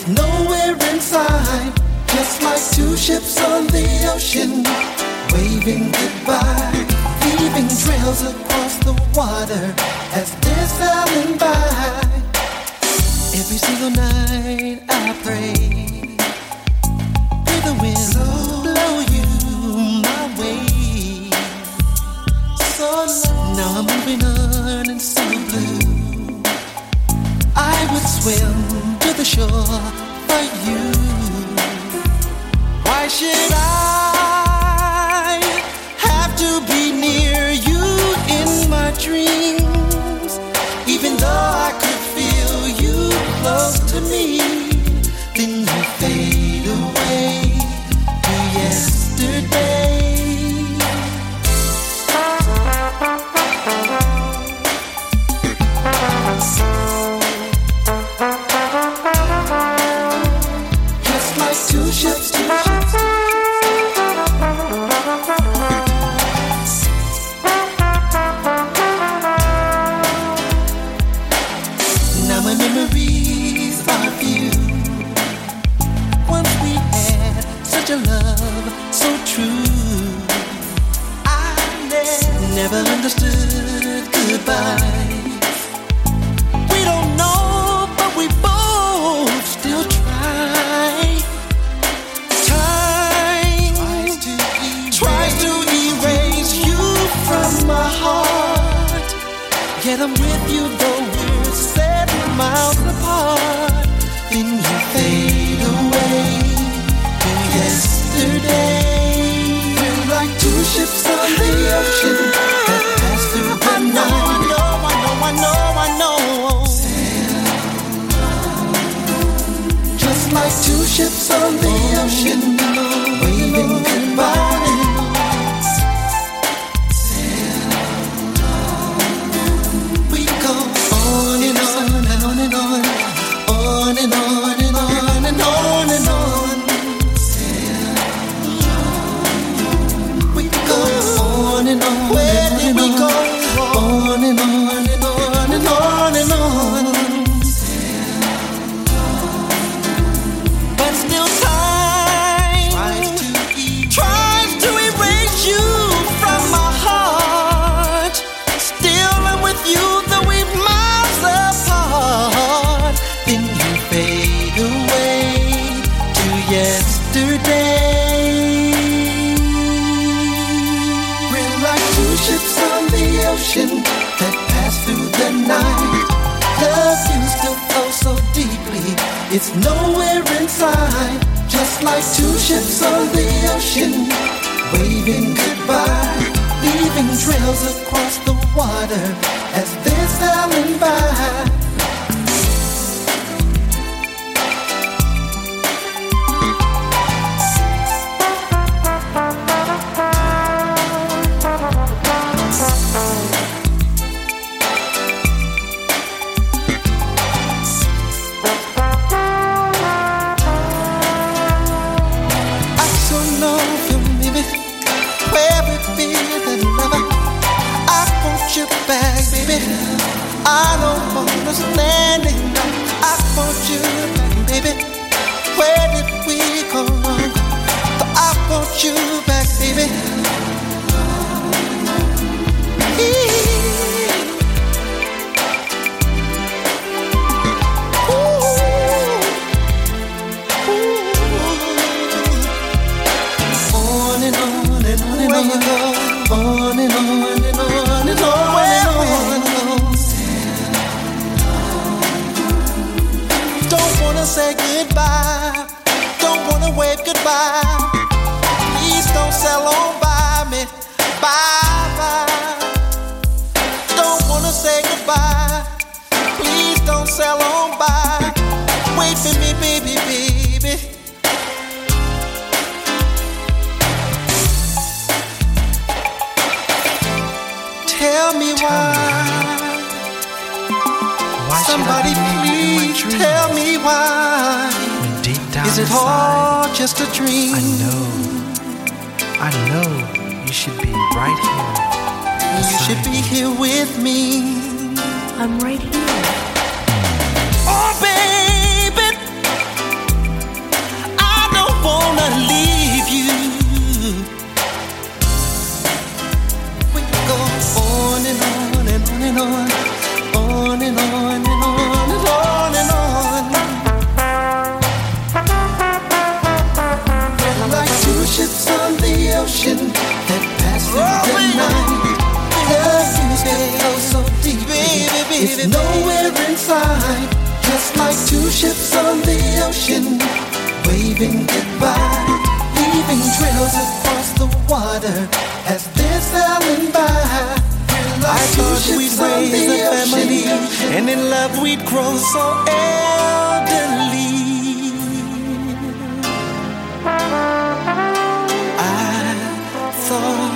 It's nowhere inside, just like two ships on the ocean, waving goodbye, leaving trails across the water as they're sailing by. Every single night I pray, the wind blow you my way. So now I'm moving on and so blue. I would swim to the shore for you. Why should I have to be near you in my dreams? Even though I could feel you close to me, then you fade away to yesterday. Just like two ships, now my memories are few. Once we had such a love so true, I never understood goodbye. We don't know, but we both still try. Time tries to erase you from my heart, yet I'm with you though we're 7 miles apart. Then you fade away to yesterday. We're like two ships on the ocean that pass through the night. I know. Just like two ships on the ocean, waving goodbye. We go on and on and on and on, on and on and on and on and on. We go on and on. Where did we go? On and on and on and on and on. But still time tries to erase you from my heart. Still I'm with you though we're miles apart. Then you fade away to yesterday. We're like two ships on the ocean that pass through the night. Love used to flow so deeply, it's nowhere inside. Just like two ships on the ocean, waving goodbye, leaving trails across the water as they're sailing by. I don't understand it. I want you back, baby. Where did we go wrong? I want you back, baby. On and on and on and on, on and on and on and on. Say goodbye, don't wanna wave goodbye. Please don't sail on by me, bye. Don't wanna say goodbye, please don't sail on by. Wait for me, baby, baby. Tell me why. Somebody please tell me why. Deep down is it all just a dream? I know you should be right here. You should be here with me. I'm right here. Oh baby, ships on the ocean, waving goodbye, leaving trails across the water as they're sailing by. I thought we'd raise a family, and in love we'd grow so elderly. I thought